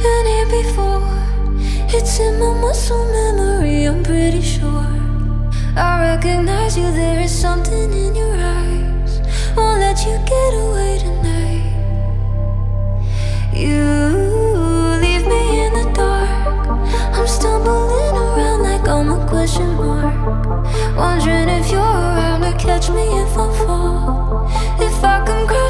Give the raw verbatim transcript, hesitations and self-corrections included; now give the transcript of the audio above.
been here before. It's in my muscle memory, I'm pretty sure. I recognize you, there is something in your eyes. Won't let you get away tonight. You leave me in the dark. I'm stumbling around like I'm a question mark, wondering if you're around to catch me if I fall. If I can cry